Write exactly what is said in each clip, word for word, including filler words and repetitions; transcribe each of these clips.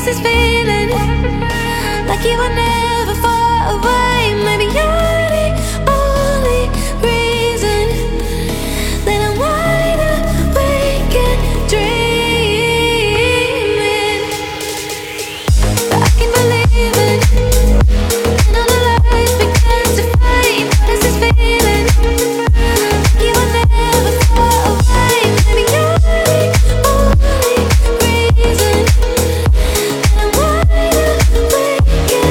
this feeling? Like you were never far away. Maybe you're the only reason that I'm wide awake and dreaming. But I keep believing, and all the lies begin to fade. What is this feeling? Like you were never far away. Maybe you're the only reason that I'm wide awake and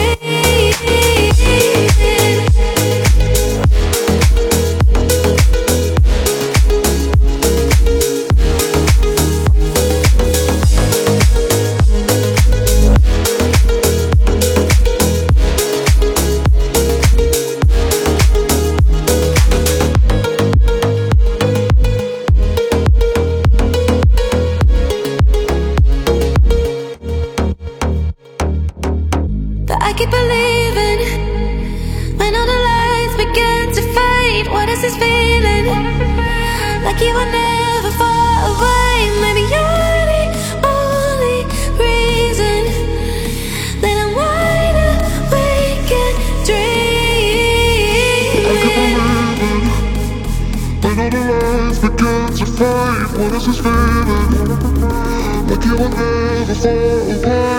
dreaming. But I keep believing when all the lights begin to fade. What is this feeling? Like you were never far away. Maybe you're the only reason that I'm wide awake and dreaming. When all the lights begin to fade, what is this feeling? Like you were never far away.